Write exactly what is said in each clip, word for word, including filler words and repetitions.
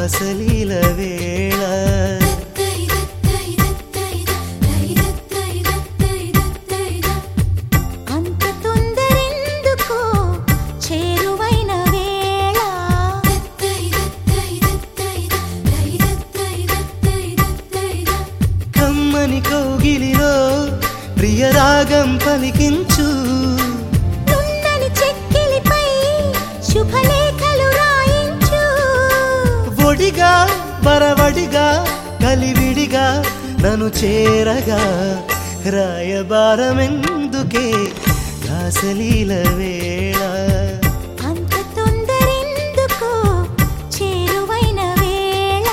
రాసలీల వేళ అంత తొందరెందుకో చేరువైన వేళ కమ్మని కౌగిలిలో ప్రియరాగం పలికించు నున్నని చెక్కిలిపై శుభలేఖలు రాయించు ఒడిగా బరవడిగా కలివిడిగా నన్ను చేరగా రాయబారమెందుకే రాసలీల వేళ అంత తొందరెందుకో చేరువైన వేళ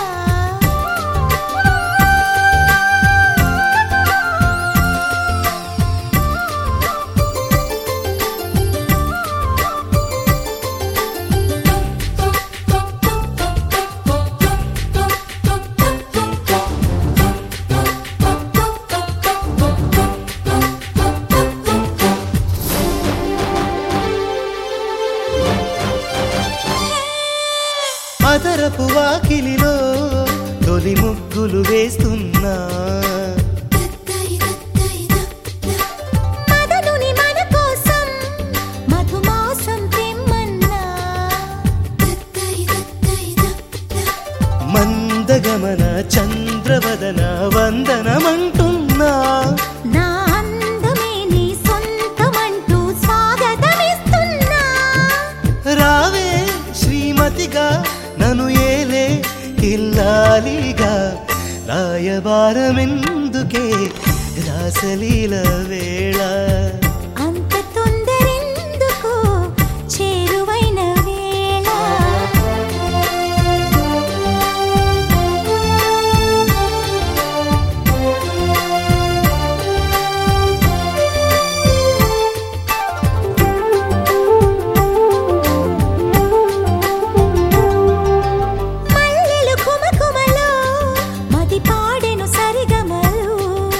అదరపు వాకిలిలో తొలి ముగ్గులు వేస్తున్నా మదనుని మన కోసం మధుమాసం తెమ్మన్నా మందగమన చంద్రవదన వందనమంటున్నా నా అందమే నీ సొంతమంటూ స్వాగతమిస్తున్నా రావే శ్రీమతిగా నన్ను ఏలే ఇల్లాలిగా రాయబారమెందుకే రాసలీల వేళ అంత తొందరెందుకో చేరువైన వేళ మల్లెలు కుమకుమలో మది పాడెను సరిగమలు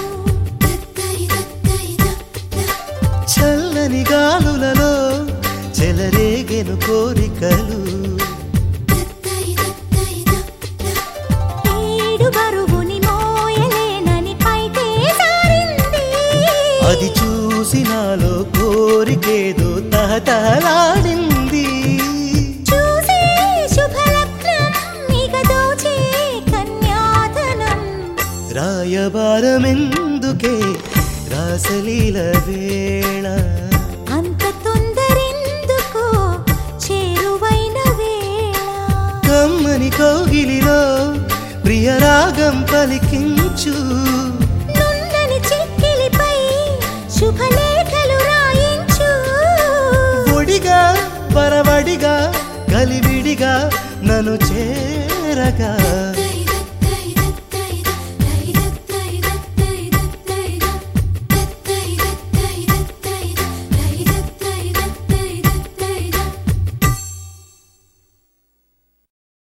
చల్లని గాలులలో చెలరేగెను కోరికలు ఏడు బరువుని మోయలేనని పైటే జారింది అది చూసి నాలో కోరికేదో తహతహలాడింది చూసే శుభలగ్నం ఇక దోచే కన్యాధనం రాయబారమెందుకే రాసలీల వేళ అంత తొందరెందుకో చేరువైన వేళ కమ్మని కౌగిలిలో ప్రియరాగం పలికించు నున్నని చెక్కిలిపై శుభలేఖలు రాయించు ఒడిగా పరవడిగా కలివిడిగా నన్ను చేరగా